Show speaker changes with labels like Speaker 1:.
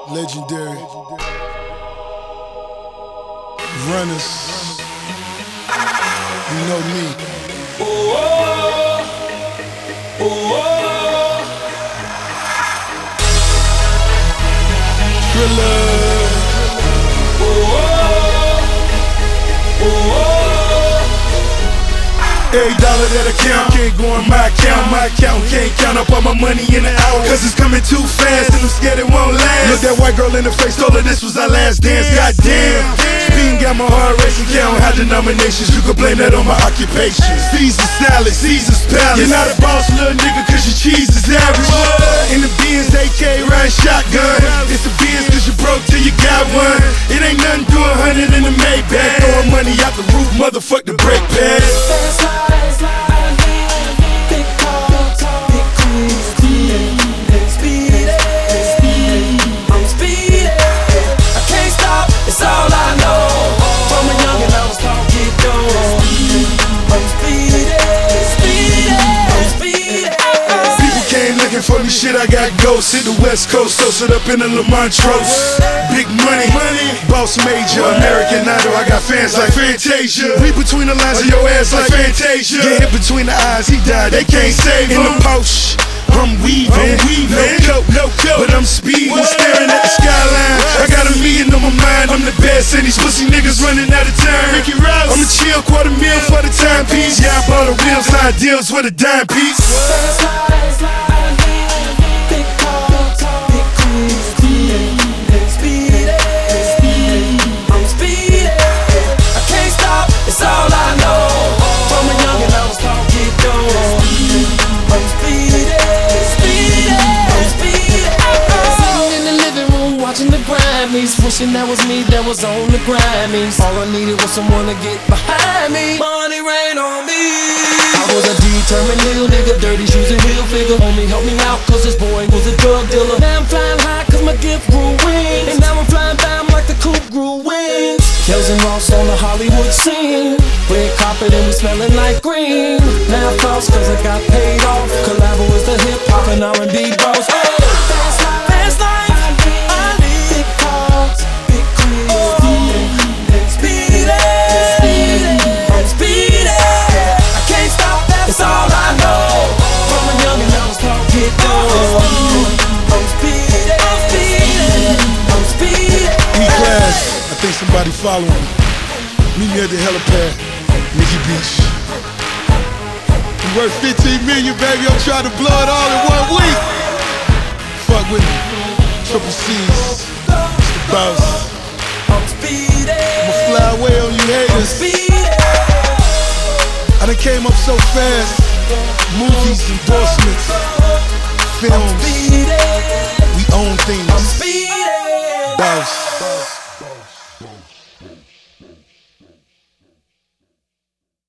Speaker 1: Legendary runners, you know me. Thriller. Every dollar that I count can't go in my account. My account can't count up all my money in an hour, cause it's coming too fast and I'm scared it won't last. Look that white girl in the face, told her this was our last dance. Goddamn, speeding got my heart racing. Count high denominations, you can blame that on my occupation. Caesar salad, Caesar's palace. You're not a boss, little nigga, cause your cheese is average. In the Benz, AK riding shotgun. It's a Benz cause you broke till you got one. It ain't nothing to 100 in the Maybach. Throwing money out the roof, motherfuck the brake pad. For me shit, I got ghosts. Hit the West Coast, toasted up in the Lamontrose. Big money, boss major, American Idol. I got fans like Fantasia. Read between the lines of your ass like Fantasia. Get hit between the eyes, he died, they can't save him. In the Porsche, I'm weaving. No coat, but I'm speeding, staring at the skyline. I got $1 million on my mind. I'm the best, and these pussy niggas running out of time. I'ma chill, $250,000 for the timepiece. Yeah, I bought a real side deals with a dime piece.
Speaker 2: Wishing that was me that was on the Grammys. All I needed was someone to get behind me. Money rain on me. I was a determined little nigga, dirty shoes and heel figure. Homie help me out cause this boy was a drug dealer. Now I'm flying high cause my gift grew wings. And now I'm flying down like the coupe grew wings. Kells and Ross on the Hollywood scene. Red carpet and we smelling like green. Now I'm false cause I got paid off. Collabo is the hip hop and R&B boss.
Speaker 1: I think somebody following me. Meet me at the helipad, Nikki Beach. I'm worth 15 million, baby. I'm trying to blow it all in 1 week. Fuck with me. Triple C's. It's the boss. I'ma fly away on you haters. I done came up so fast. Movies, endorsements, films. We own things. Boss.